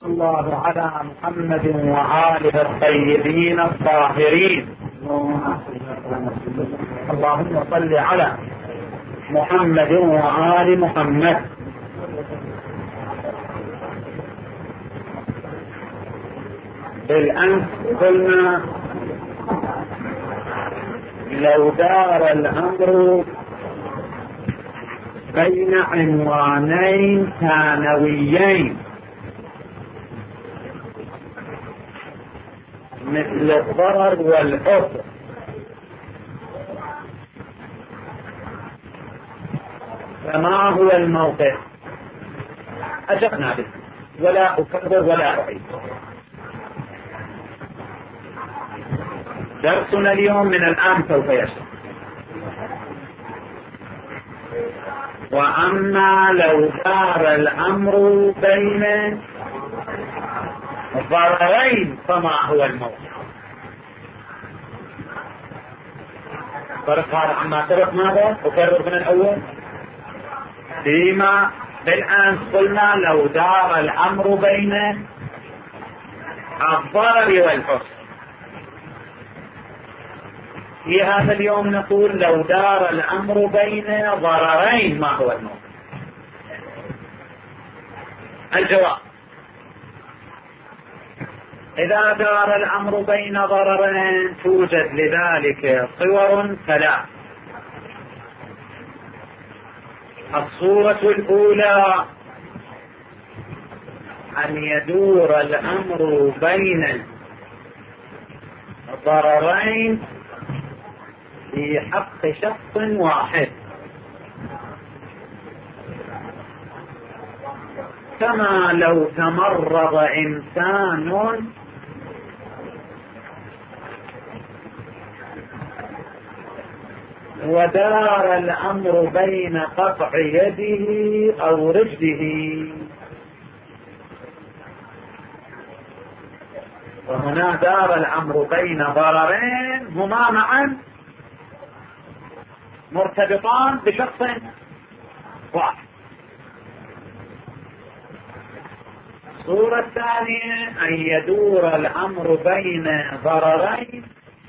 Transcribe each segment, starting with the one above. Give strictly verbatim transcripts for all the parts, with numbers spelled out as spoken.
الله على محمد وآله الطيبين الطاهرين. اللهم صل على محمد وآل محمد. بالأمس قلنا لو دار الأمر بين عنوانين ثانويين مثل الضرر والأثر، فما هو الموقف؟ أجبنا به ولا أكرر ولا أعيد. درسنا اليوم من الآن سوف يشرح. وأما لو دار الأمر بين ضررين فما هو الموقف؟ فرق هذا عما سبق. ماذا أكرر من الأول؟ فيما بالآن قلنا لو دار الأمر بين الضرر والحسن. في هذا اليوم نقول لو دار الأمر بين ضررين ما هو الموقف؟ الجواب: إذا دار الأمر بين ضررين توجد لذلك صور ثلاث. الصورة الأولى أن يدور الأمر بين ضررين في حق شخص واحد، كما لو تمرض إنسان ودار الأمر بين قطع يده أو رجله، وهنا دار الأمر بين ضررين هما معا مرتبطان بشخص واحد. الصورة الثانية أن يدور الأمر بين ضررين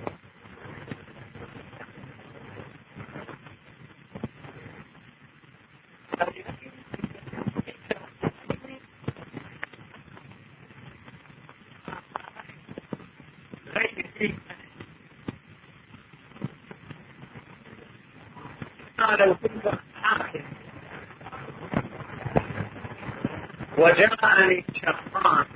لو كنت حاكم وجاءني شخصان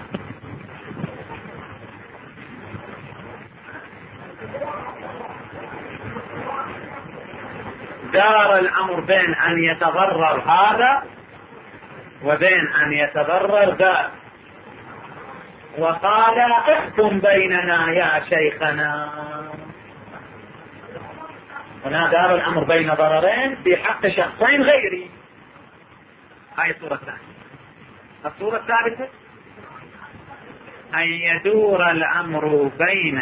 دار الأمر بين أن يتضرر هذا وبين أن يتضرر ذا، وقال احكم بيننا يا شيخنا. هنا دار الأمر بين ضررين في حق شخصين غيري. هاي الصورة الثانية. الصورة الثالثة أن يدور الأمر بين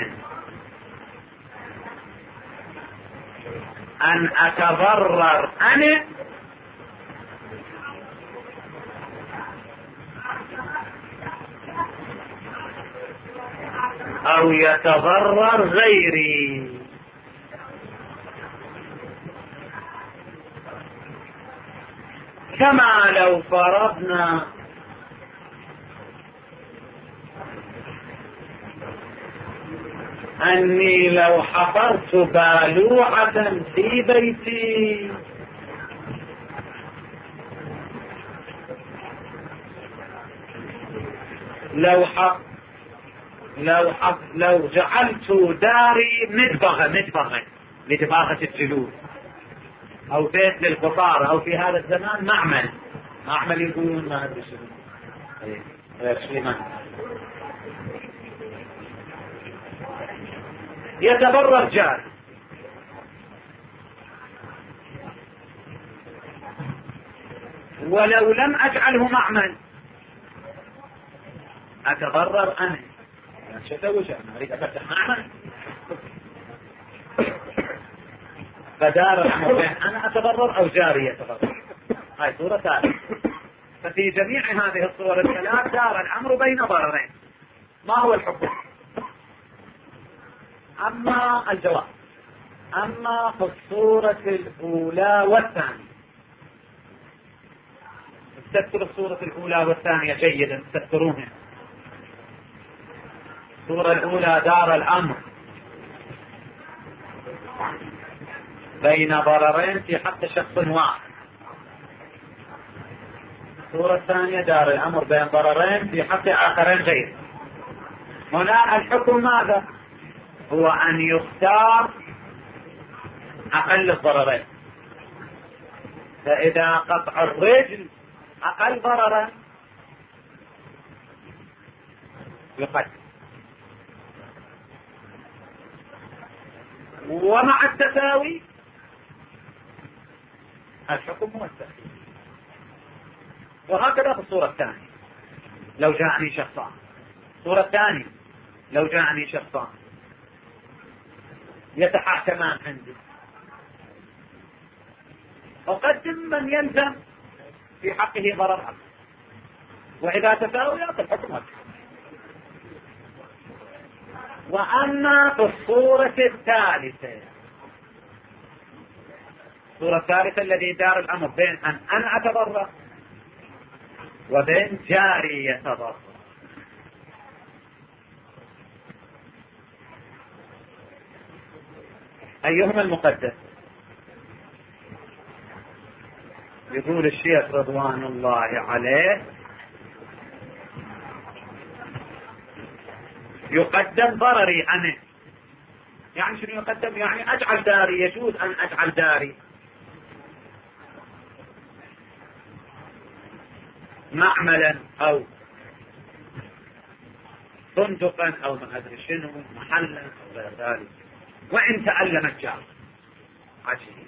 أن أتضرر أنا أو يتضرر غيري. كما لو فرضنا أني لو حفرت بالوعة في بيتي لو حف لو حف لو جعلت داري مدبغة مدبغة لدباغة الجلود، أو بيت للقطار، أو في هذا الزمان معمل معمل يقولون ما أدري شنو يتضرر جار، ولو لم أجعله معمل أتضرر أنا. شو أسوي؟ أنا أريد أفتح معمل، فدار الأمر بين أنا أتضرر أو جاري يتضرر. هاي صورة ثالثة. ففي جميع هذه الصور الثلاث دار الأمر بين ضررين. ما هو الحكم؟ أما الجواب، أما في الصورة الأولى والثانية، استذكروا الصورة الأولى والثانية جيدا، استذكروها. الصورة الأولى دار الأمر بين ضررين في حق شخص واحد. الصورة الثانية دار الأمر بين ضررين في حق آخرين غير. هنا الحكم ماذا؟ هو أن يختار أقل الضررين. فإذا قطع الرجل أقل ضررا يقدم، ومع التساوي الحكم هو التساوي. وهكذا في الصورة الثانية لو جاءني شخصان، الصورة الثانية لو جاءني شخصان يتحاكمان عندي، أقدم من يلزم في حقه ضرر أكثر، وإذا تساويت الحكم أكثر. وأما في الصورة الثالثة، الصورة الثالثة الذي دار الأمر بين أن أنا أتضرر وبين جاري يتضرر، أيهما المقدم؟ يقول الشيخ رضوان الله عليه يقدم ضرري أنا. يعني شنو يقدم؟ يعني أجعل داري، يجوز أن أجعل داري معملا أو صندوقا أو ما أدري شنو محلا أو غير ذلك، وإن تألم الجار. عجيب،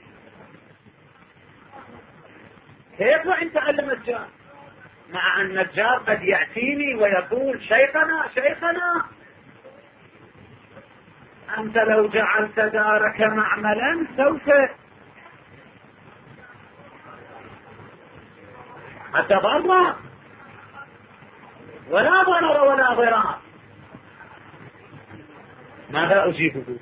كيف وإن تألم الجار؟ مع أن الجار قد يأتيني ويقول شيخنا شيخنا أنت لو جعلت دارك معملا سوف أتضرر، ولا ضرر ولا ضرار. ماذا أجيبه؟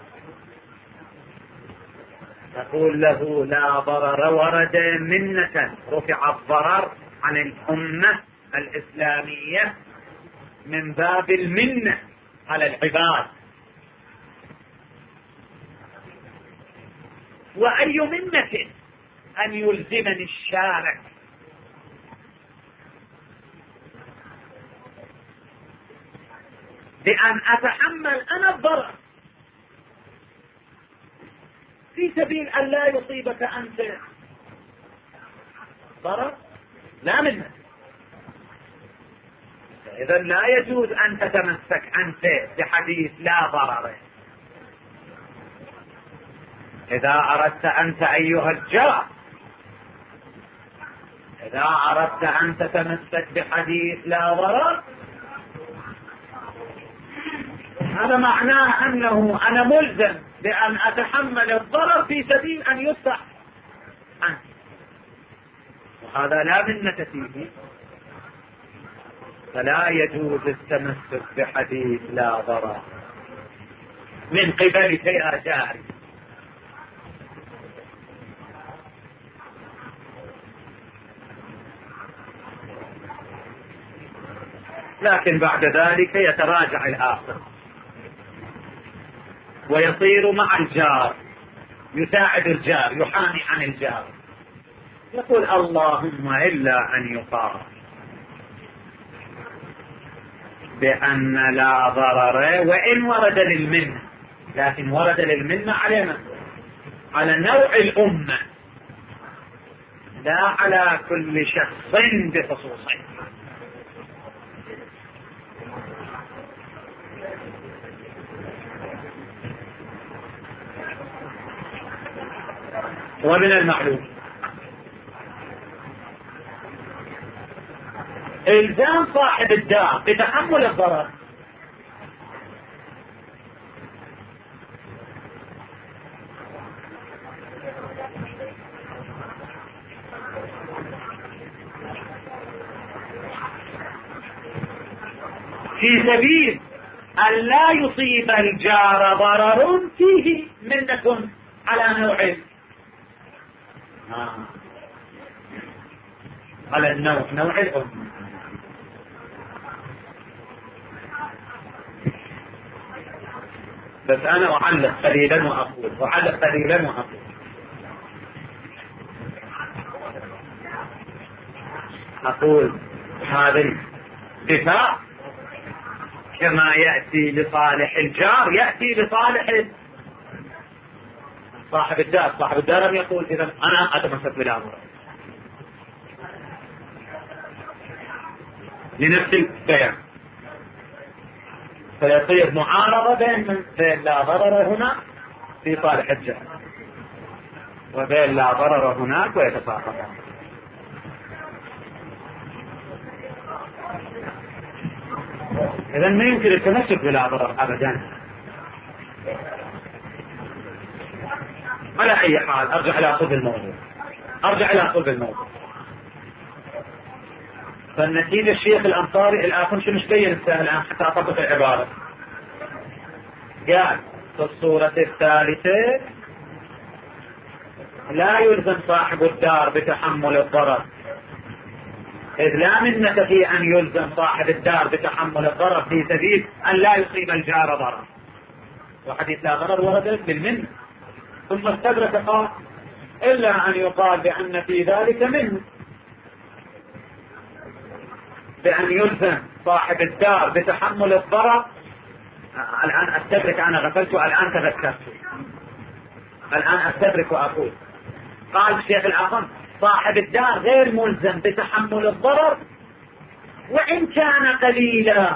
تقول له لا ضرر ورد منة، رفع الضرر عن الأمة الإسلامية من باب المنة على العباد. وأي منة أن يلزمني الشارع بأن أتحمل أنا الضرر في سبيل أن لا يصيبك أنت ضرر؟ لا منه. إذا لا يجوز أن تتمسك أنت بحديث لا ضرر. إذا أردت أنت أيها الجار، إذا أردت أن تتمسك بحديث لا ضرر، هذا معناه أنه أنا ملزم بأن أتحمل الضرر في سبيل أن يصح عنه، وهذا لا منة فيه. فلا يجوز التمسك بحديث لا ضرر من قبلك يا جاري. لكن بعد ذلك يتراجع الآخر ويصير مع الجار، يساعد الجار، يحامي عن الجار، يقول اللهم إلا أن يقال بأن لا ضرر، وإن ورد للمنة، لكن ورد للمنة علينا على نوع الأمة لا على كل شخص بخصوصه. ومن المعلوم إلزام صاحب الدار بتحمل الضرر. في سبيل أن لا يصيب الجار ضرر فيه منة على نوع آه. على النوع نوع الأم. بس أنا أعلق قليلا وأقول أعلق قليلا وأقول أقول هذا الدفاع كما يأتي لصالح الجار يأتي لصالح صاحب الدار. صاحب الدار يقول إذا أنا أتمسك بالأمر لنفس البيان، فيصير معارضة بين بين لا ضرر هنا في صالح الجار وبين لا ضرر هناك ويتفاقمان. إذا ما يمكن التمسك بلا ضرر أبدا. على أي حال أرجع إلى صلب الموضوع أرجع إلى صلب الموضوع فالنتيجة الشيخ الأنصاري الآن شو مش بين الآن حتى أطبق العبارة. قال في الصورة الثالثة لا يلزم صاحب الدار بتحمل الضرر، إذ لا منة في أن يلزم صاحب الدار بتحمل الضرر في سبيل أن لا يصيب الجار ضرر، وحديث لا ضرر ورد بالمنة. ثم استدرك قال إلا أن يقال بأن في ذلك منه، بأن يلزم صاحب الدار بتحمل الضرر. الآن أستدرك أنا غفلت الآن تذكرت الآن أستدرك وأقول قال الشيخ الأعظم صاحب الدار غير ملزم بتحمل الضرر وإن كان قليلا،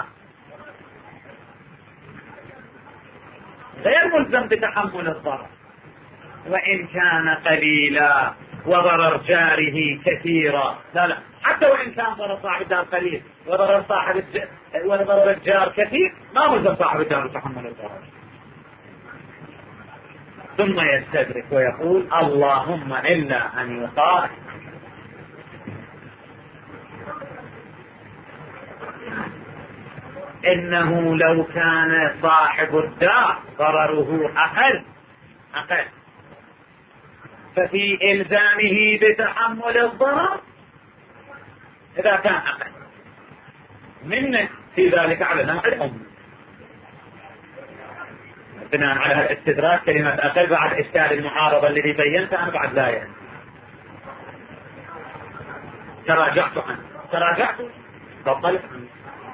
غير ملزم بتحمل الضرر وإن كان قليلا وضرر جاره كثيرا. لا لا حتى وإن كان ضرر صاحب الدار قليل وضرر صاحب الج... وضرر الجار كثير ما ملزم صاحب الدار بتحمل الضرر. ثم يستدرك ويقول اللهم إلا أن يقال إنه لو كان صاحب الدار ضرره أقل أقل ففي إلزامه بتحمل الضرر إذا كان أقل من في ذلك على نوع الأم. بناء على الاستدراك كلمة أقل بعد إشكال المعارضة الذي بينته أنا بعد لا يعني تراجعت عنه تراجعت تطلق عنه.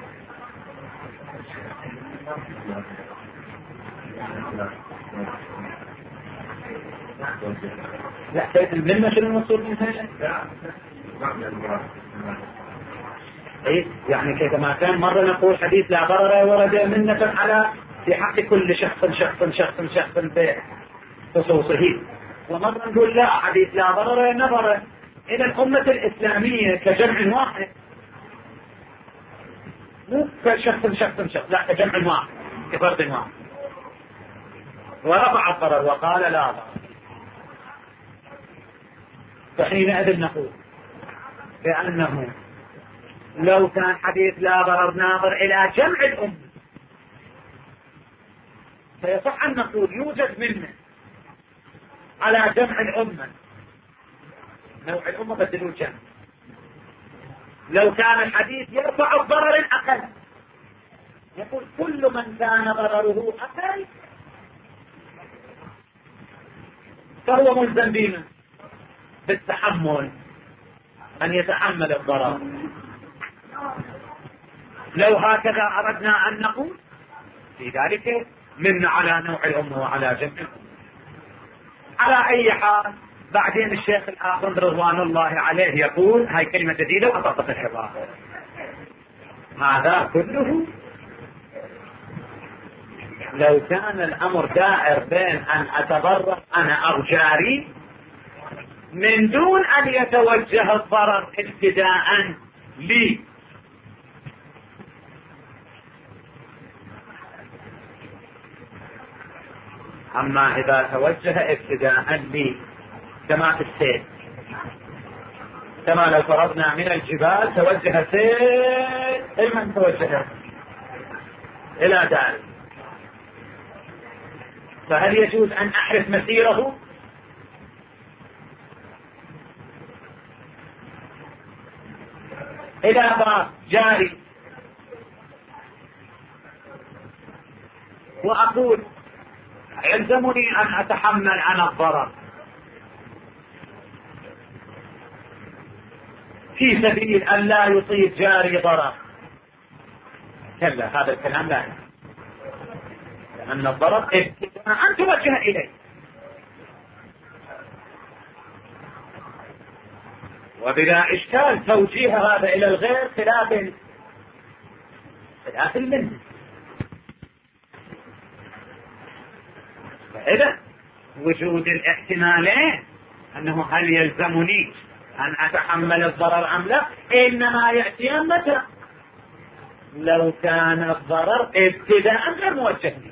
لا كيف المنة شنو المقصود منها؟ ايه يعني كما كان مرة نقول حديث لا ضرر ورد منة على في حق كل شخص شخص شخص شخص بخصوصه، ومرة نقول لا حديث لا ضرر نظر إلى الأمة الإسلامية كجمع واحد مو كشخص شخص شخص لا كجمع واحد كفرد واحد، ورفع الضرر وقال لا ضرر. فحينئذ نقول بأنه لو كان حديث لا ضرر ناظر إلى جمع الأمة فيصح أن نقول يوجد منه على جمع الأمة نوع الأمة بدلوا الجمع. لو كان الحديث يرفع الضرر الأقل يقول كل من كان ضرره أقل فهو ملزم بنا بالتحمل أن يتحمل الضرر. لو هكذا أردنا أن نقول في ذلك من على نوع الأمة وعلى جمع. على أي حال بعدين الشيخ الآخر رضوان الله عليه يقول هاي كلمة جديدة وأطبق العبارة هذا كله لو كان الأمر دائر بين أن أتضرر أنا أو جاري من دون أن يتوجه الضرر ابتداء لي، أما إذا توجه ابتداء لي كما في السيل، كما لو فرضنا من الجبال توجه سيل لمن توجه إلى داري، فهل يجوز أن أحرث مسيره؟ إذا باب جاري وأقول يلزمني أن أتحمل عن الضرر في سبيل أن لا يصيب جاري ضرر، كلا، هذا الكلام لا يمكن، لأن الضرر ابتداء توجه إليه، وبلا إشكال توجيه هذا إلى الغير خلاف خلاف المنه. فإذا وجود الاحتمالين أنه هل يلزمني أن أتحمل الضرر أم لا، إنما يأتي متى؟ لو كان الضرر ابتداء غير موجه لي،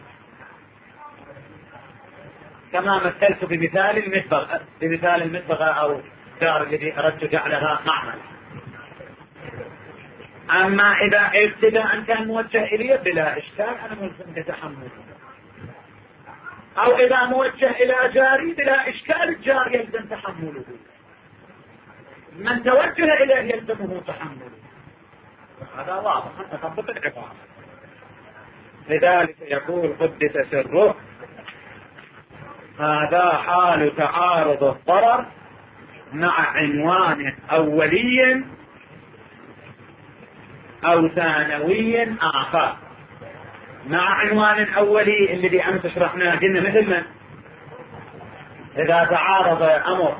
كما مثلت بمثال المدبغة بمثال المدبغة أو دار الذي أردت جعلها معمل. أما إذا ابتداء كان موجه إلي بلا إشكال أنا ملزم بتحمله، أو إذا موجه إلى جاري بلا إشكال الجار يلزم تحمله، من توجه إليه يلزمه تحمله، هذا واضح أن تطبق العبارة. لذلك يقول قدس سره: هذا حال تعارض الضرر مع عنوان أولي أو ثانوي آخر. مع عنوان أولي الذي أمس شرحناه قلنا مثل من إذا تعارض أمر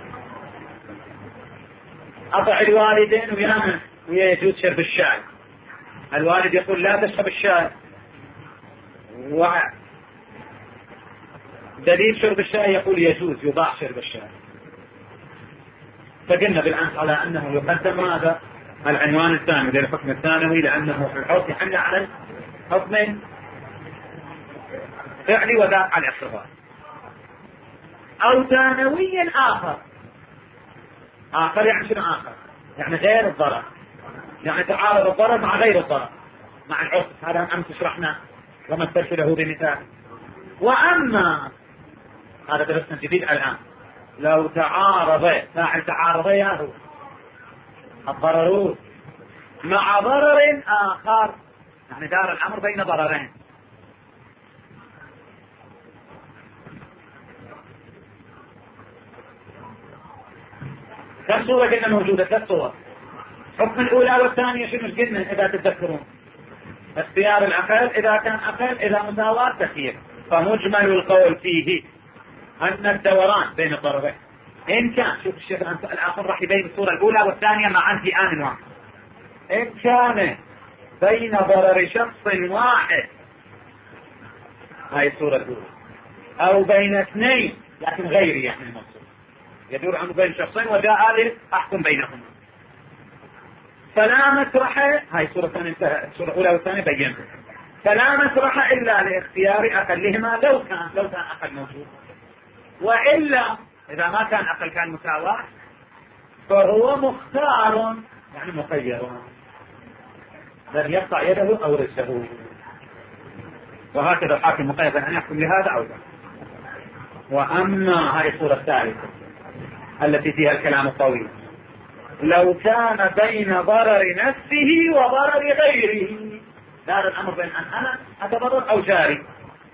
أطع الوالدين ويامن ويجوز شرب الشاي، الوالد يقول لا تشرب الشاي، ودليل شرب الشاي يقول يجوز يباح شرب الشاي، فقلنا بالأمس على أنه يقدم هذا العنوان الثاني للحكم الثانوي، لأنه في الحكم يحمل على الحكم فعلي وذاك على الاقتضاء. أو ثانوي آخر، آخر يعني شنو آخر؟ يعني غير الضرر، يعني تعارض الضرر مع غير الضرر، مع العرف، هذا أمس شرحنا ومثلت له بمثال. وأما هذا درسنا جديد الآن، لو تعارض فاعل تعارض هو الضرر مع ضرر آخر، يعني دار الأمر بين ضررين. كم صورة قلنا موجودة؟ ثلاث صور. حكم الأولى والثانية شنو قلنا إذا تتذكرون؟ اختيار الأقل إذا كان أقل، إذا مساواة تخيير. فمجمل القول فيه أن الدوران بين الضررين إن كان، شوف الشيخ الآخر راح يبين الصورة الأولى والثانية معا في آن واحد، إن كان بين ضرر شخص واحد، هاي الصورة الأولى، أو بين اثنين لكن غيري، يعني المقصود يدور عنه بين شخصين وجاء لي أحكم بينهم، فلا مسرح، هاي الصورة الثانية، الصورة الأولى والثانية بينتها، فلا مسرح إلا لاختيار أقلهما لو كان لو كان أقل موجود، وإلا إذا ما كان أقل كان مساواة فهو مختار يعني مخير، بل يقطع يده أو رجله، وهكذا الحاكم مقيد أن يحكم لهذا أو لا. وأما هذه الصورة الثالثة التي فيها الكلام الطويل، لو كان بين ضرر نفسه وضرر غيره، دار الأمر بين أن أنا أتضرر أو جاري،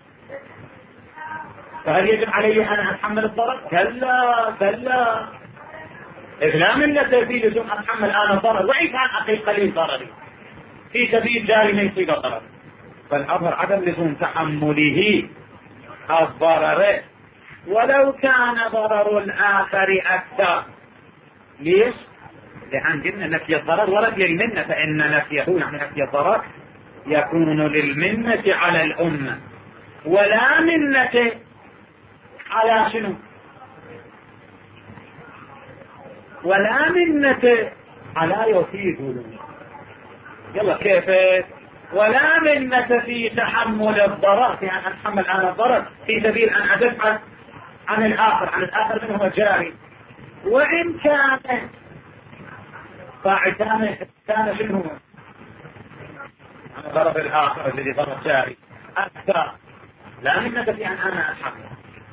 فهل يجب علي أن أتحمل الضرر؟ كلا كلا، إذ لا منة في لزوم أتحمل أنا الضرر، وإن كان أقل قليل ضرري في سبيل جاري ما يصيب الضرر، فالأمر عدم لزوم تحمله الضرر ولو كان ضرر الآخر أكثر. ليش؟ لأن قلنا نفي الضرر ورد للمنة، فإن نفيه يعني نفي الضرر يكون للمنة على الأمة، ولا منة على شنو؟ ولا منة على يفيد. يلا كيف؟ ولا منة في تحمل الضرر، في أن أتحمل أنا الضرر في سبيل أن أدفع عن الآخر، عن الآخر منه جاري، وإن كان فاعل كان كان شنو؟ الضرر الآخر الذي ضرر جاري أكثر، لا من نفسي أن أنا أتحمل.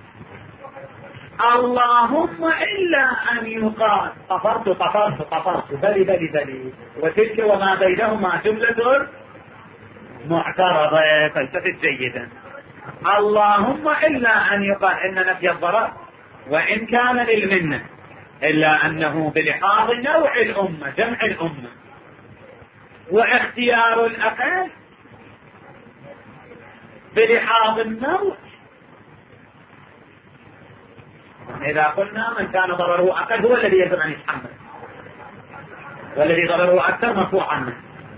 اللهم إلا أن يقال طفرت طفرت طفرت بلي بلي بلي، وتلك وما بينهما جملة معترضة، فالتفت جيدا. اللهم إلا أن يقال إن نفي الضرر وإن كان للمنة، إلا أنه بلحاظ نوع الأمة جمع الأمة، واختيار الأقل بلحاظ النوع. إذا قلنا من كان ضرره أقل هو الذي يجب أن يتحمل، والذي ضرره أكثر مرفوع عنه.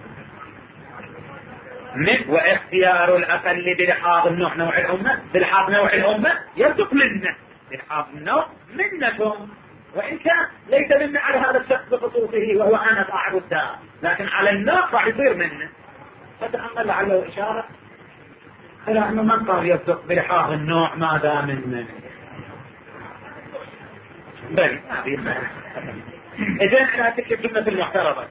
واختيار الأقل بلحاظ النوع نوع الأمة، بلحاظ نوع الأمة يصدق منه، بلحاظ النوع منكم، وإن كان ليس منه على هذا الشخص بخصوصه وهو أنا صاحب الدار، لكن على النوع راح يصير منه. فتأمل لعله إشارة إلى أنه من قال يصدق بلحاظ النوع ما دام منه. بل إذن على تلك الجملة المعترضة،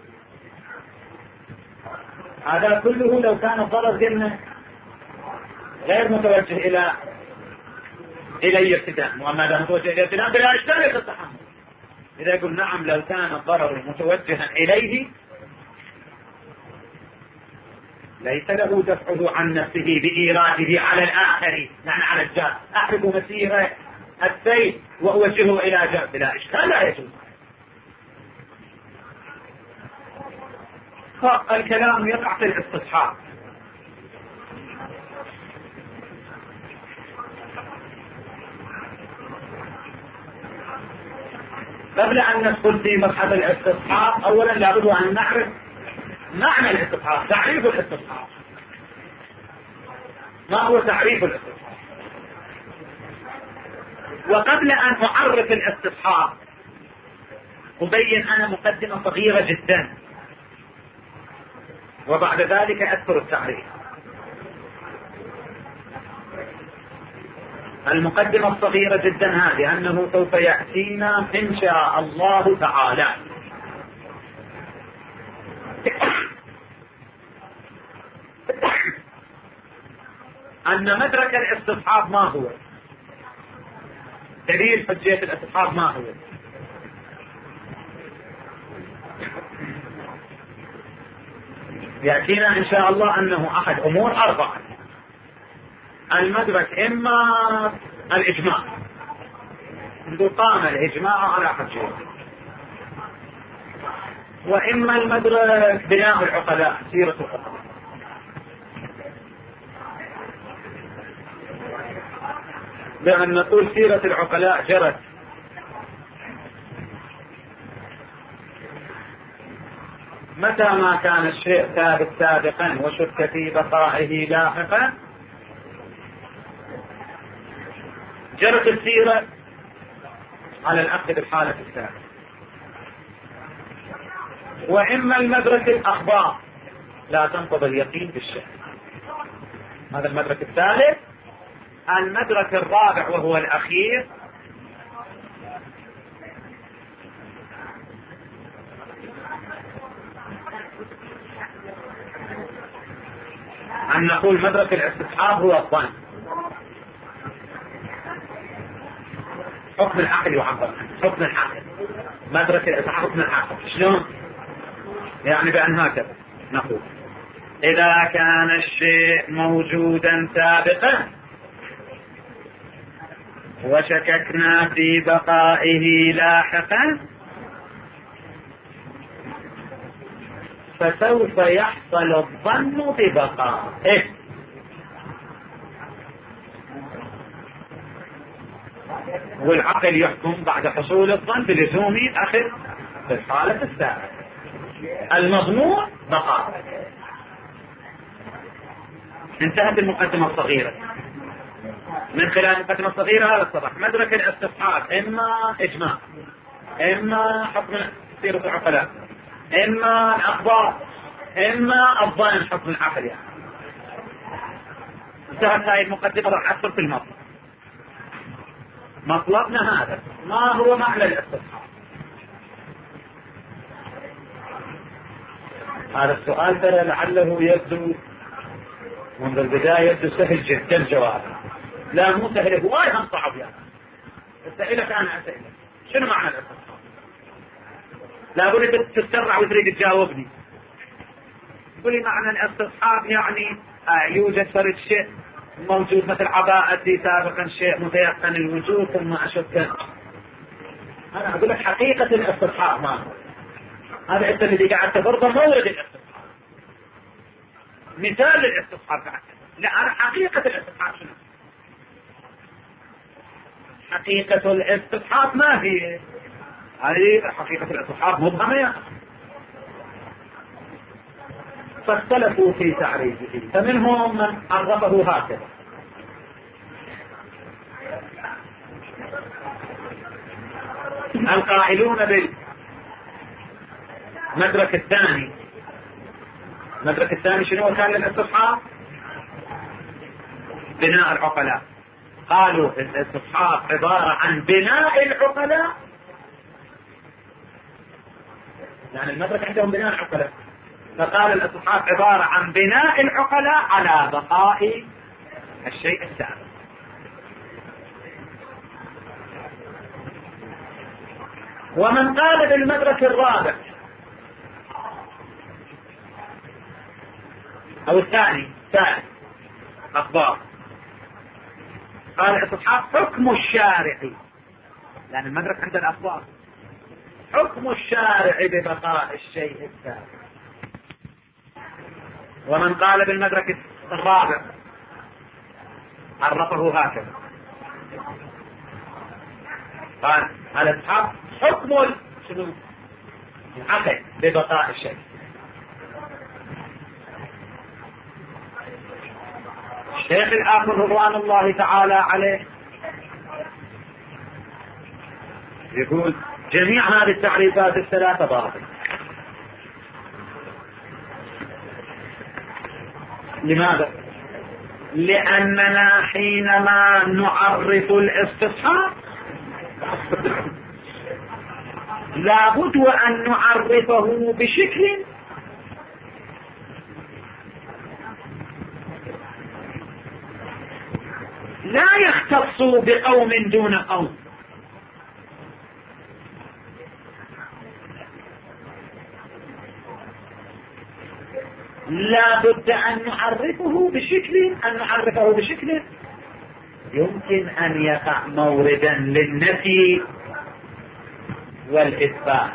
هذا كله لو كان الضرر قلنا غير متوجه إلى إلي ابتداء، وما دام متوجه إلى ابتداء بلا إشكال التحمل. إذا يقول نعم لو كان الضرر متوجها إليه ليس له دفعه عن نفسه بإيراده على الآخر، يعني على الجار، أحرق مسيرة السيف وأوجهه إلى جار بلا إشكال، لا يجوز. فالكلام يقع في الاستصحاب. قبل أن ندخل في مبحث الاستصحاب أولا لابد أن نعرف معنى الاستصحاب، تعريف الاستصحاب. ما هو تعريف الاستصحاب؟ وقبل أن أعرف الاستصحاب أبين أنا مقدمة صغيرة جدا، وبعد ذلك أذكر التعريف. المقدمة الصغيرة جدا هذه أنه سوف يأتينا إن شاء الله تعالى أن مدرك الاستصحاب ما هو، دليل حجية الاستصحاب ما هو. يأتينا إن شاء الله أنه أحد أمور أربعة: المدرك إما الإجماع، منذ قام الإجماع على حجية، وإما المدرك بناء العقلاء، سيرة العقلاء. بأن نقول سيرة العقلاء جرت متى ما كان الشيء ثابت سابقا وشك في بقائه لاحقا، جرت السيرة على الأخذ بالحالة الثالثة. وإما المدرك الأخبار، لا تنقض اليقين بالشك، هذا المدرك الثالث. المدرك الرابع وهو الأخير أن نقول مدرك الاستصحاب هو الظن، حكم العقل يعبر حكم العقل، مدرك الاستصحاب حكم العقل. شلون؟ يعني بأن هكذا نقول إذا كان الشيء موجودا سابقا وشككنا في بقائه لاحقا فسوف يحصل الظن ببقائه، والعقل يحكم بعد حصول الظن بلزوم أخذ في الحالة السابقة. المضمون بقاء. انتهت المقدمة الصغيرة. من خلال المقدمة الصغيرة هذا اتضح مدرك الاستصحاب إما إجماع، إما حكم سيرة العقلاء، إما الأخبار، إما الظن حكم العقل. يعني انتهت هذه المقدمة. راح أدخل في المطلب. مطلبنا هذا: ما هو معنى الاستصحاب؟ هذا السؤال ترى لعله يبدو منذ البداية يبدو سهل جدا جوابه. لا مو سهل، هو وايد صعب يعني. أسألك أنا أسألك شنو معنى الاستصحاب؟ لا بد تتسرع وتريد تجاوبني. تقول لي معنى الاستصحاب يعني آه يوجد فرد شيء موجود مثل عباءتي سابقا شيء متيقن الوجود ثم أشك. أنا أقول لك حقيقة الاستصحاب ما هو هذا أنت الذي قاعد تفرضه مورد الاستصحاب، مثال للاستصحاب قاعد. لا أنا حقيقة الاستصحاب شنو؟ حقيقة الاستصحاب ما هي؟ هذه حقيقة الاستصحاب مبهمة، فاختلفوا في تعريفه، فمنهم من عرفه هكذا: القائلون بالمدرك الثاني. المدرك الثاني شنو كان للاستصحاب؟ بناء العقلاء. قالوا الاستصحاب عبارة عن بناء العقلاء، يعني المدرك عندهم بناء العقلاء، فقال الاستصحاب عبارة عن بناء العقلاء على بقاء الشيء السابق. ومن قال بالمدرك الرابع او الثاني ثالث اخبار، قال الاستصحاب حكم الشارع، لان المدرك عند الاخبار حكم الشارع ببقاء الشيء السابق. ومن قال بالمدرك الرابع عرفه هكذا، قال الاستصحاب حكم شنو؟ العقل ببقاء الشيء. الشيخ الآخر رضوان الله تعالى عليه يقول جميع هذه التعريفات الثلاثة باطلة. لماذا؟ لأننا حينما نعرف الاستصحاب لابد وأن نعرفه بشكل لا يختص بقوم دون قوم، لا بد أن نعرفه بشكل أن نعرفه بشكل يمكن أن يقع موردا للنفي والإثبات.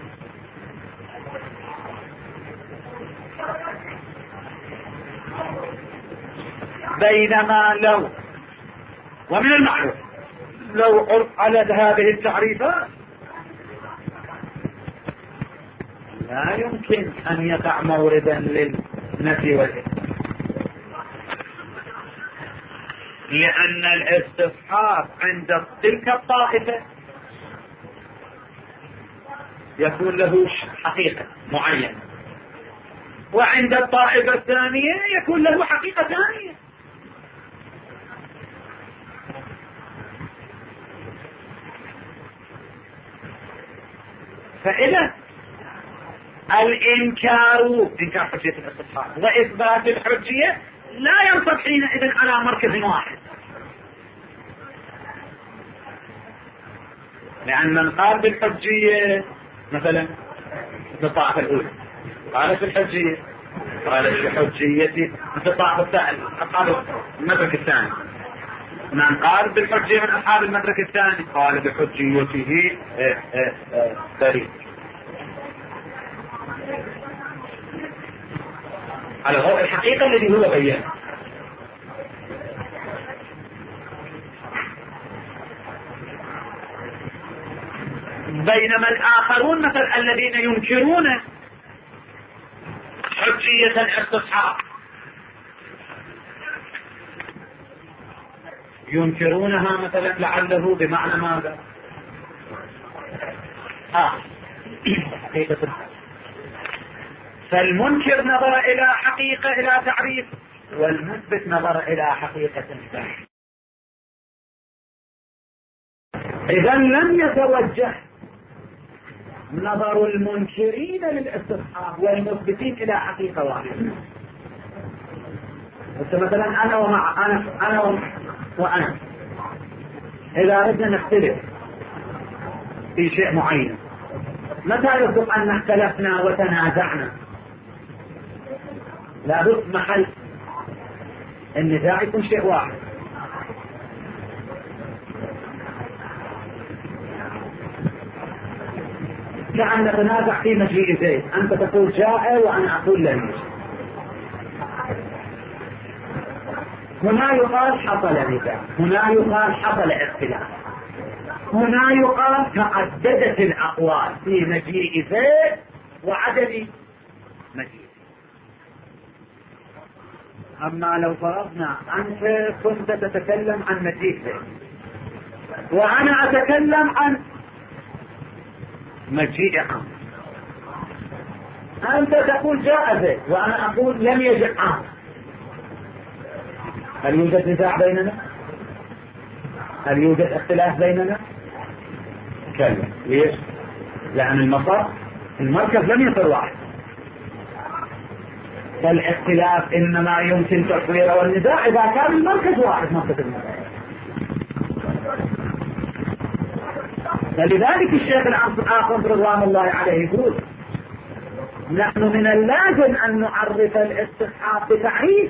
بينما لو، ومن المعلوم لو عرف على هذه التعريفات لا يمكن أن يقع موردا للنفي والإثبات، لأن الاستصحاب عند تلك الطائفة يكون له حقيقة معينة، وعند الطائفة الثانية يكون له حقيقة ثانية. فإذا الإنكار إنكار حجية الاستصحاب وإثبات الحجية لا ينصب حينئذ على مركز واحد، لأن من قال بالحجية مثلا في الطائفة الأولى قال في الحجية، قال في حجيتي في الطائفة أصحاب المدرك الثاني، من قال بالحجية من أصحاب المدرك الثاني قال بحجيته بريء. على ضوء الحقيقة الذي هو بيّنه. بينما الآخرون مثل الذين ينكرون حجية الاستصحاب ينكرونها مثلا لعله بمعنى ماذا؟ آه حقيقة. فالمنكر نظر إلى حقيقة إلى تعريف، والمثبت نظر إلى حقيقة ثانية. إذا لم يتوجه نظر المنكرين للاستصحاب والمثبتين إلى حقيقة واحدة. مثلا أنا ومع أنا أنا وأنا إذا أردنا نختلف في شيء معين، متى يصدق أن اختلفنا وتنازعنا؟ لابد محل النزاع يكون شيء واحد. كأن نتنازع في مجيء زيد، أنت تقول جاء وأنا أقول لن يجي. هنا يقال حصل نزاع، هنا يقال حصل اختلاف، هنا يقال تعددت الأقوال في مجيء زيد وعدم مجيء. أما لو فرضنا أنت كنت تتكلم عن مجيء زيد وأنا أتكلم عن مجيء عام، أنت تقول جاء زيد وأنا أقول لم يجئ عام، هل يوجد نزاع بيننا؟ هل يوجد اختلاف بيننا؟ كلا. ليش؟ لأن المصر المركز لم يصير واحد، فالاختلاف إنما يمكن تصويره والنزاع إذا كان المركز واحد مركز المركز. فلذلك الشيخ الآخر رضوان الله عليه يقول نحن من اللازم أن نعرف الاستصحاب بتعريف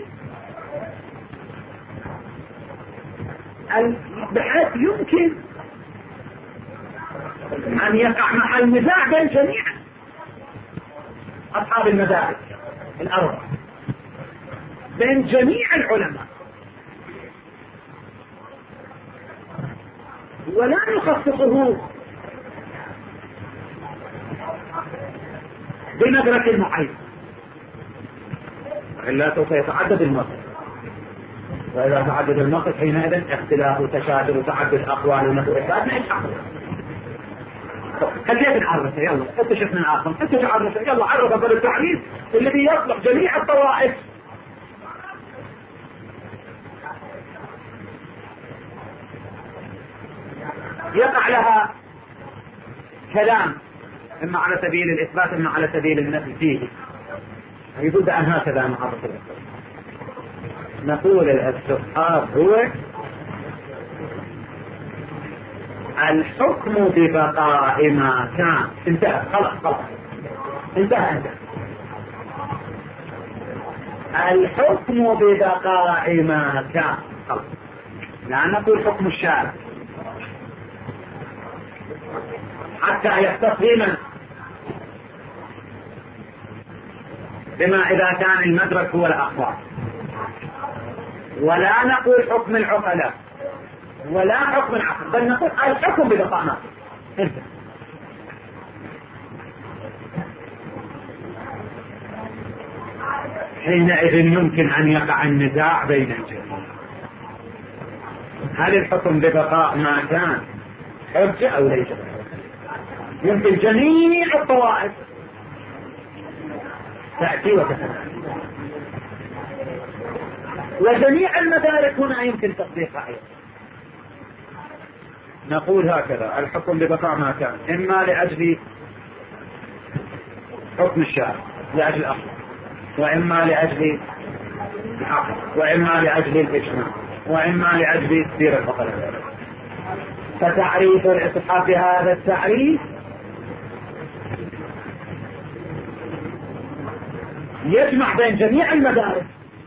بحيث يمكن أن يقع محل نزاع بين جميع أصحاب المذاهب الأربعة، بين جميع العلماء، ولا نخصصه بمدرك معين، إلا سوف يتعدد النص، وإذا تعدد النص حينئذ اختلاف وتشادر وتعدد أقوال ونحو إثبات ما يتحقق. خلينا نعرفه، يلا انت شفنا الآخر انت تعرفه، يلا عرفه بالتعريف الذي يصلح جميع الطوائف. يقع لها كلام اما على سبيل الاثبات اما على سبيل النفي فيه، يقول ان هكذا نعرف الاستصحاب. نقول الاستصحاب هو الحكم ببقاء ما كان. انتهى، خلاص خلاص انتهى انتهى الحكم ببقاء ما كان، خلاص. لا نقول حكم الشارع حتى يختص بمن بما إذا كان المدرك هو الأخبار، ولا نقول حكم العقلاء ولا حكم العقل، بل نقول الحكم ببقاء ما كان. حينئذ يمكن أن يقع النزاع بين الجميع. هل الحكم ببقاء ما كان حجة أو ليس؟ يمكن جميع الطوائف تأتي وتتنازع، وجميع المدارك هنا يمكن تطبيقها أيضا. نقول هكذا الحكم ببقاء ما كان إما لأجل حكم الشارع لأجل الأصل، وإما لأجل العقل، وإما لأجل الإجماع، وإما لأجل سير الفقراء. فتعريف الاستصحاب بهذا التعريف يجمع بين جميع المدارس،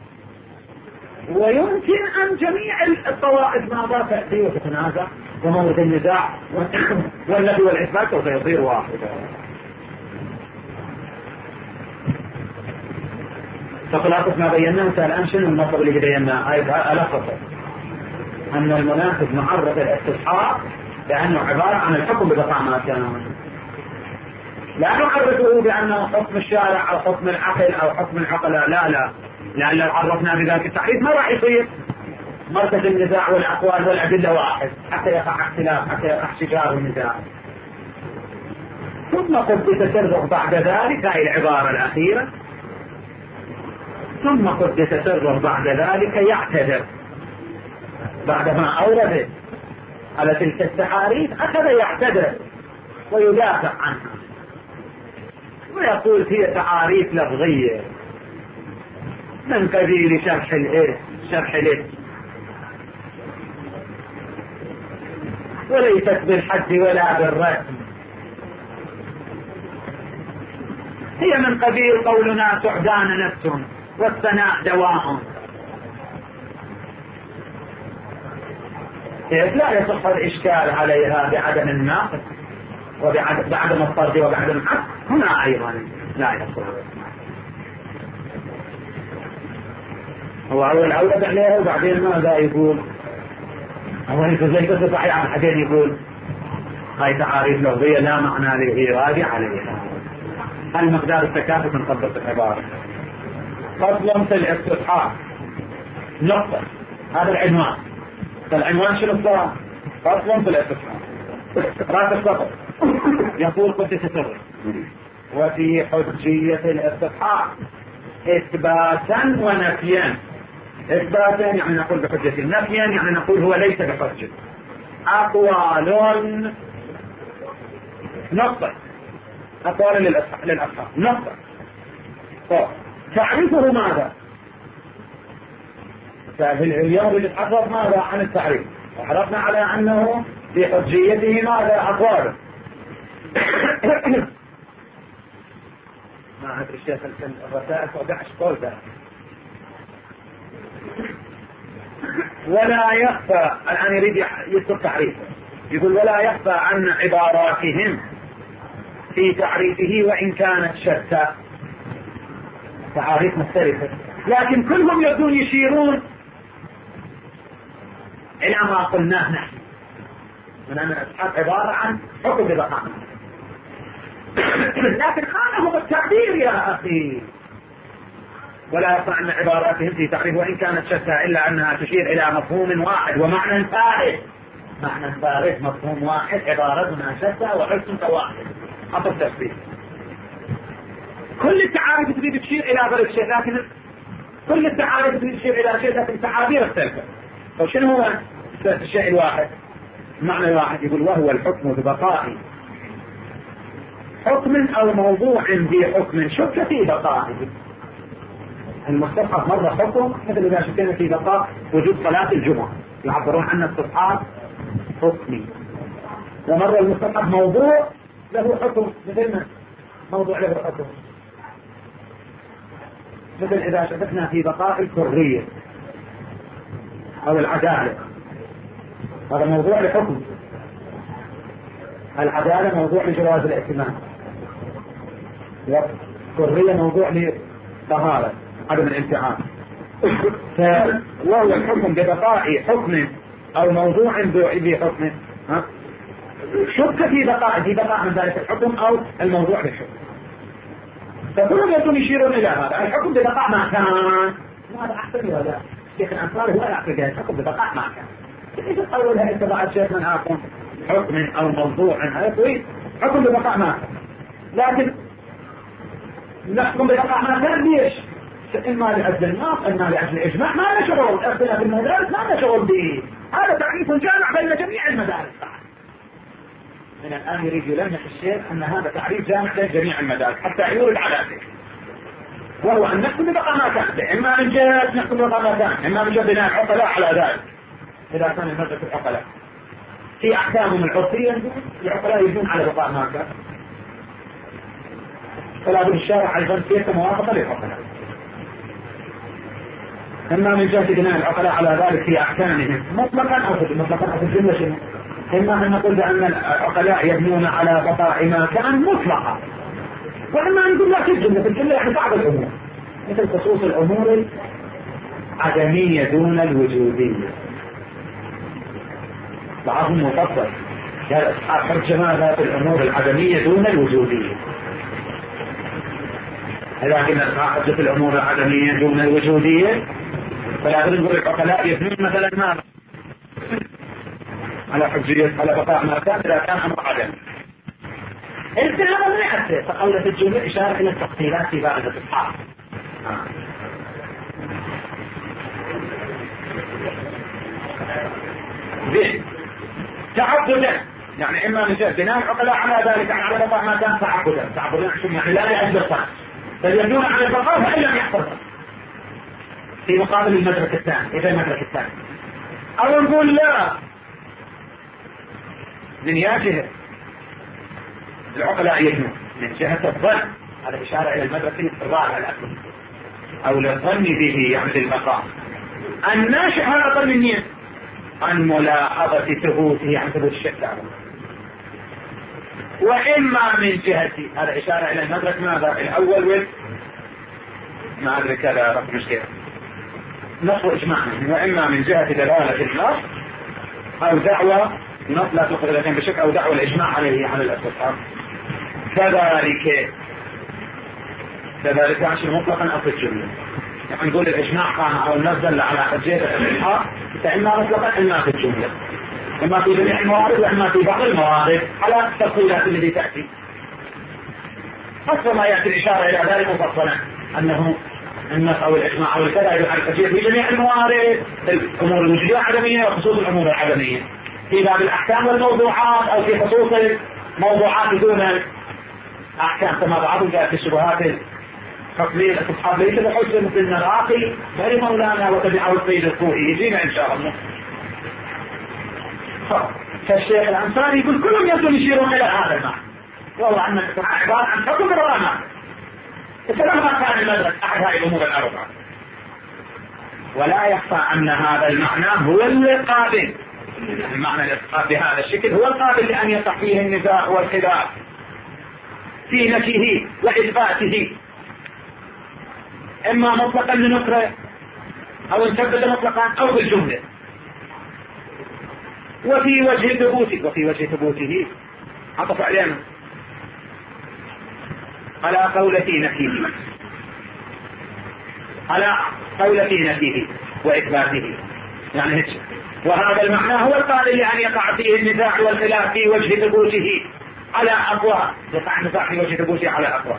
ويمكن أن جميع الطوائف ماذا تأتي وتتنازع، ومورد النزاع والنفي والإثبات سوف يصير واحدا. فخلاصة ما بيناه سأل أنشن النصب اللي بيناه ألخص أن المناسب معرف الاستصحاب لأنه عبارة عن الحكم ببقاء ما كان، لا نعرفه بأنه حكم الشارع أو حكم العقل أو حكم العقلاء، لا لا، لأن لو عرفنا بذلك التعريف ما راح يصير مركز النزاع والأقوال والأدلة واحد حتى يقع اختلاف، حتى يقع شجار النزاع. ثم قد يتسرع بعد ذلك هذه العبارة الأخيرة، ثم قد يتسرع بعد ذلك يعتذر بعدما أورد على تلك التعاريف، أخذ يعتذر ويدافع عنها ويقول هي تعاريف لفظية من قبيل شرح الاسم شرح الاسم وليست بالحد ولا بالرسم، هي من قبيل قولنا سعدان نفس والثناء دواء. لا يصح الإشكال عليها بعدم الناقص وبعدم الطرد وبعدم الحد، هنا أيضا لا يصح. هو أول أولد عليها وبعدين ماذا يقول؟ أول زي بس صحيح بعدين يقول هاي تعاريف لفظية لا معنى للإيراد عليها. هل مقدار التكافؤ من قبل العبارة؟ فصل في الاستصحاب نقطة، هذا العنوان. فالعنوان شنو صار؟ فصل في الاستصحاب راس السطر يقول قدس سره وفي حجية الاستصحاب إثباتا ونفيا. إثباتا يعني نقول بحجة، نفيا يعني نقول هو ليس بحجة. أقوال نقطة، أقوال للأصحاب نقطة. طيب تعريفه ماذا؟ اليوم يتحدث ماذا عن التعريف؟ وعرفنا على أنه في حجيته ماذا؟ أقواله. ما أدري الشيخ الرسائل فقعش قول ذلك. ولا يخفى، الآن يريد يذكر تعريفه، يقول ولا يخفى عن عباراتهم في تعريفه وإن كانت شتى، تعاريف مختلفة لكن كلهم يبدون يشيرون إلى ما قلناه نحن من أن الأصحاب عبارة عن حكم ببقاء. لكن خانهم التعبير يا أخي. ولا يخفى عن عباراتهم في تعريف وإن كانت شتى إلا أنها تشير إلى مفهوم واحد ومعنى فارغ. معنى فارغ مفهوم واحد، عبارتنا شتى وحكم واحد. أطر تشبيه. كل التعاريف تريد تشير إلى غير الشيء، لكن كل التعاريف تريد تشير إلى شيء لكن التعابير اختلفت. فشنو هو الشيء الواحد؟ المعنى الواحد يقول وهو الحكم ببقائه. حكم أو موضوع بحكم شك في بقائه. المستصحب مرة حكم مثل إذا شكينا في بقاء وجود صلاة الجمعة يعبرون عن الاستصحاب حكمي، ومرة المستصحب موضوع له حكم مثل موضوع له حكم، مثل إذا شككنا في بقاء الحرية أو العدالة، هذا موضوع لحكم. العدالة موضوع لجواز الائتمان، والحرية موضوع لطهارة عدم الامتحان. وهو الحكم ببقاء حكم أو موضوع بحكم شك في بقاء في بقاء من ذلك الحكم أو الموضوع بالحكم. فكلهم يكون يشيرون إلى هذا الحكم ببقاء ما كان. هذا أحسن ولا شيخ الأنصار هو يعتقد الحكم ببقاء ما كان. إذا قولها اتباع الشيخ من آخر حكم أو موضوع هذا كويس، حكم ببقاء ما كان. لكن نحكم ببقاء ما كان ليش؟ إما لأجل النص إما لأجل الإجماع، ما لنا شغل. اختلاف المدارس ما لنا شغل به، هذا تعريف جامع بين جميع المدارس. من الآن يريد يلمح الشيخ أن هذا تعريف جامع بين جميع المدارس حتى يورد على ذلك، وهو أن نحكم ببقاء ما كان، إما من جهة نحكم ببقاء ما كان، إما من جهة بناء العقلاء على ذلك. إذا كان المذهب العقلاء في أحكامهم العرفية العقلاء يجون على بقاء ما كان، فلا بد الشارع أيضا فيه موافقة للعقلاء. إما من جهة بناء العقلاء على ذلك في أحكامهم مطلقا أو في مطلقا أو في الجملة شنو؟ إما أن نقول بأن العقلاء يبنون على بقاء ما كان مطلقا، وإما أن نقول لا في الجملة، في الجملة يعني بعض الأمور مثل خصوص الأمور العدمية دون الوجودية. بعضهم مفصل قال أصحاب حجة ماذا في الأمور العدمية دون الوجودية، لكن أصحاب حجة في الأمور العدمية دون الوجودية فلا بد نقول العقلاء يبنون مثلا ماذا على حجية على بقاء ما كان إذا كان أمر عدم. إذن هذا ما يحسن فقولة الجملة إشارة إلى التفصيلات في بعض الأصحاب. به تعبدا يعني إما من جهة بناء العقلاء على ذلك على بقاء ما كان تعبدا تعبدا يعني لا لأجل الصلاة فيبنون على البقاء فإن لم يحصل في مقابل المدرك الثاني إذا المدرك الثاني. أو نقول لا من جهة العقلاء يبنون من جهة الظن، هذا إشارة إلى المدرك الرابع الأكبر أو للظن به يعني البقاء. الناشئ هذا ظن النية عن ملاحظة ثبوته عن ثبوت الشيء تعالى. وإما من جهة هذا إشارة إلى المدرك ماذا الأول وال ما أدرك هذا رب مشكلة نص إجماع. وإما من جهة دلالة النص أو دعوة نص لا تأخذ إلى جنب بشك أو دعوة الإجماع عليه على الأستصحاب. كذلك كذلك عشان مطلقا أو في الجملة يعني نقول الإجماع قام أو النص دل على حجية الإصحاب فإما مطلقا إما في الجملة إما في جميع الموارد وإما في بعض الموارد على التفصيلات التي تأتي. أصلا ما يأتي الإشارة إلى ذلك مفصلا أنه النص أو الإجماع أو الكذا يدل على الحجية في جميع الموارد الأمور الوجودية العدمية وخصوص الأمور العدمية في باب الأحكام والموضوعات أو في خصوص الموضوعات دون الأحكام كما بعضهم جاء في الشبهات تقليل الاستصحاب ليس بحجة مثل النراقي غير مولانا وتبعه السيد الخوئي يجينا ان شاء الله. فالشيخ الانصاري يقول كلهم يبدو يشيرون الى هذا المعنى والله ان عبارة عن حكم الرامع فلما ما كان المدرك احد هذه الامور الاربعة. ولا يخفى ان هذا المعنى هو القابل المعنى الاسقاط بهذا الشكل هو القابل لان يقع فيه النزاع والخلاف في نفيه واثباته اما مطلقا لنكره او نثبت مطلقا او بالجمله. وفي وجه ثبوته وفي وجه ثبوته عطف علينا على قولة نفيه على قولة نفيه واثباته يعني هيك. وهذا المعنى هو القابل لان يقع فيه النزاع والخلاف في وجه ثبوته على اقوى يقع النزاع في وجه ثبوته على اقوى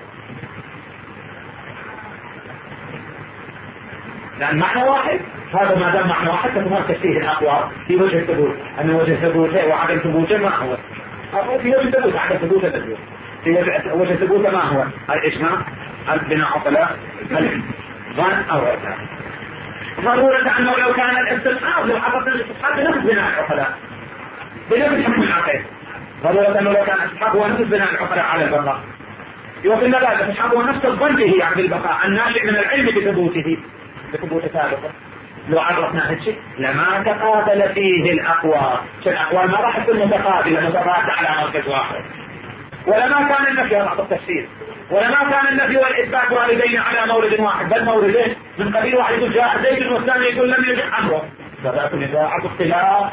لأن معنى واحد هذا ما دام معنى واحد فتمارس فيه الأقوى في وجه الثبوت أن وجه ثبوته وعدم ثبوته ما هو في وجه ثبوت عدم ثبوته تثبوت في وجه ثبوته ما هو الإجماع البناء عقلاء الظن أو غيرها. ضرورة أنه لو كان الاستسقاط لو حصلت الاستسقاط بنفس بناء العقلاء بنفس حكم العقل ضرورة أنه لو كان الاستسقاط هو نفس بناء العقلاء على البقاء وفي النبات الاستسقاط هو نفس الظن به يعني بالبقاء الناشئ من العلم بثبوته بثبوت سابقا. لو عرفنا هالشيء لما تقابل فيه الأقوى الأقوال ما راح تكون متقابلة متقابلة على مركز واحد ولما كان النفي بعض التفسير ولما كان النفي والإثبات واردين على مورد واحد بل موردين من قبيل واحد يقول جاء زيد والثاني يقول لم يجد أمره فذاك نزاع اختلاف.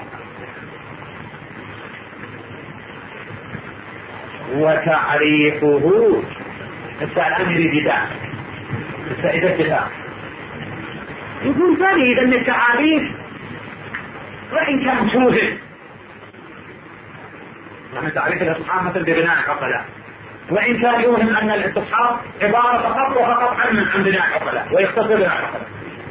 وتعريفه السؤال يريد ذلك السائدة الكتاب يقول ثاني إذا التعاريف وإن كان توهم يعني تعريف الاستصحاب مثل ببناء العقلاء وإن كان يوهم أن الاستصحاب عبارة فقط وفقط عن عن بناء العقلاء ويختصر بناء العقلاء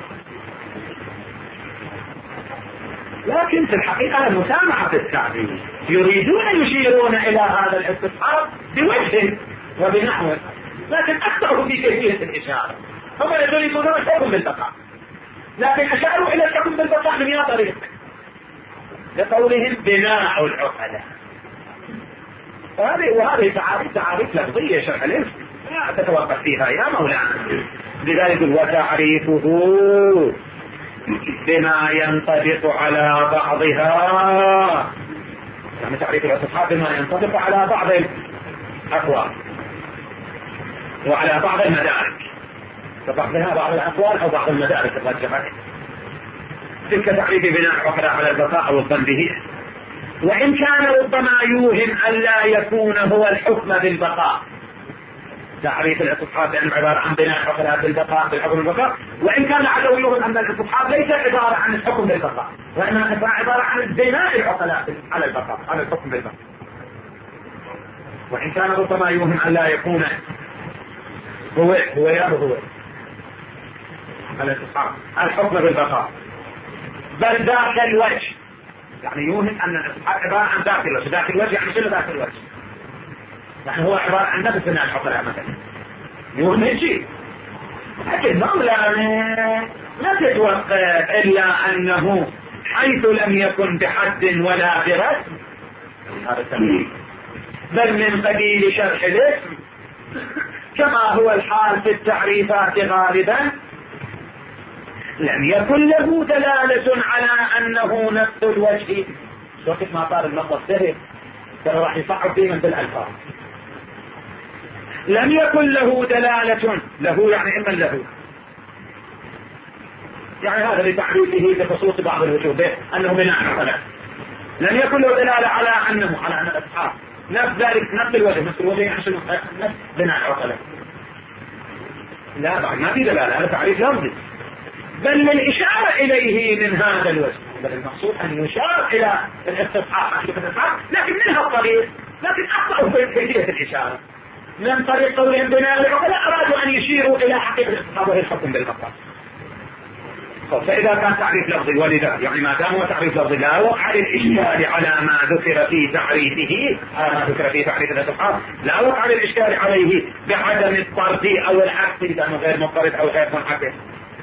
لكن في الحقيقة المسامحة في التعريف يريدون يشيرون إلى هذا الاستصحاب بوجه وبنحو لكن أكثرهم في كيفية الإشارة هم يريدون الحكم بالبقاء لكن أشاروا إلى الحكم بالبقاء من يا طريق لقولهم بناء العقلاء. وهذه وهذه تعاريف تعاريف لفظية شرح الاسم لا تتوقف فيها يا مولانا. لذلك وتعريفه بما ينطبق على بعضها يعني تعريف الاستصحاب بما ينطبق على بعض الأقوال وعلى بعض المدارك فبعضها بعض الأقوال أو بعض المدارك الراجحة تلك تعريف بناء العقلاء على البقاء أو الظن به. وإن كان ربما يوهم أن لا يكون هو الحكم بالبقاء تعريف الاستصحاب بأنه عبارة عن بناء العقلاء بالبقاء بالحكم بالبقاء وإن كان عدو يوهم أن الاستصحاب ليس عبارة عن الحكم بالبقاء وإنما عبارة عن بناء العقلاء على البقاء على الحكم بالبقاء. وإن كان ربما يوهم أن لا يكون هو هو يا هو الاستصحاب الحكم بالبقاء بل ذاك الوجه يعني يوهم أن الاستصحاب عبارة عن ذات الوجه، ذات الوجه يعني شنو ذات الوجه؟ يعني هو عبارة عن نفس بناء العقلاء مثلا، يوهم شيء. لكن مولانا لا تتوقف إلا أنه حيث لم يكن بحد ولا برسم هذا تمثيل، بل من قبيل شرح الاسم كما هو الحال في التعريفات غالبا لم يكن له دلالة على أنه نفس الوجه. وقت ما صار اللفظ سهل ترى راح يصعب فيه من بالألفاظ. لم يكن له دلالة، له يعني إما له، يعني هذا لتعريفه بخصوص بعض الوجوه أنه بناء على، لم يكن له دلالة على أنه على أن الأصحاب نفس ذلك نفس الوجه، نفس الوجه يعني نفس بناء العقلاء. لا بعد ما في دلالة، هذا تعريف لفظي، بل للإشارة إليه من هذا الوجه، بل المقصود أن يشار إلى الاستصحاب حقيقة الاستصحاب لكن منها الطريق، لكن أخطأوا في كيفية الإشارة. من طريق قولهم بناء العقلاء أرادوا أن يشيروا إلى حقيقة الاستصحاب وهي الحكم بالمقام. فإذا كان تعريف لفظي ولذا يعني ما دام هو تعريف لفظي لا وقع الإشكال على ما ذكر في تعريفه، على ما ذكر في تعريف الاستصحاب لا وقع الإشكال عليه بعدم الطرد أو العكس إذا غير مضطرد أو غير منعكس.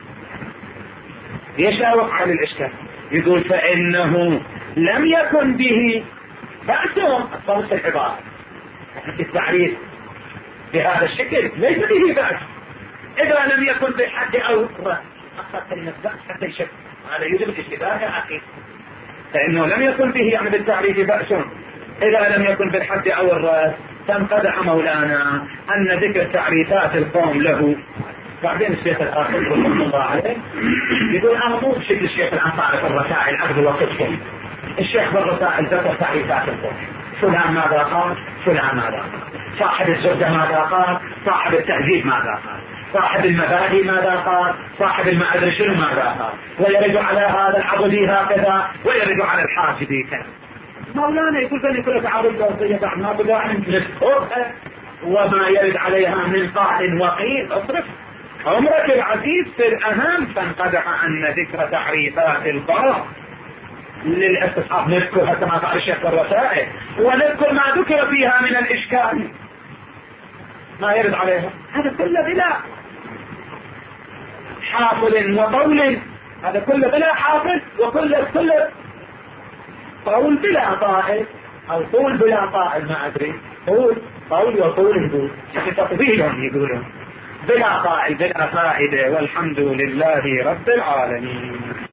ليش لا وقع للإشكال؟ يقول فإنه لم يكن به بأس صوت العبارة في التعريف بهذا الشكل، ليس به بأس إذا لم يكن بالحد أو الرأس أخذ كلمة بأس حتى يشك، هذا يوجب الاشتباه يا أخي. فإنه لم يكن به يعني بالتعريف بأس إذا لم يكن بالحد أو الرأس. تنقدح مولانا أن ذكر تعريفات القوم له. بعدين الشيخ الآخر رحمه الله عليه يقول أنا مو بشكل الشيخ الأنصاري في الرسائل أخذ وقتكم. الشيخ بالرسائل ذكر تعريفات القوم، فلان ماذا قال، فلان ماذا قال، صاحب الزبدة ماذا قال، صاحب التهذيب ماذا قال، صاحب المبادئ ماذا قال، صاحب المعذر شنو ماذا قال، ويرد على هذا العضدي هكذا ويرد على الحاجبي كذا. مولانا يقول بني كل تعارض لفظية بعد ما بدا نذكرها وما يرد عليها من قائل وقيل اصرف عمرك العزيز في الأهم. فانقدح أن ذكر تعريفات القوم للاستصحاب نذكرها كما قال الشيخ في الرسائل، ونذكر ما ذكر فيها من الإشكال ما يرد عليها، هذا كله بلا حافل وقول، هذا كله بلا حافل وكله كله قول بلا طائل أو قول بلا طائل ما أدري، قول قول وقول يقول تطبيلهم يقولون بلا طائل بلا فائدة. والحمد لله رب العالمين.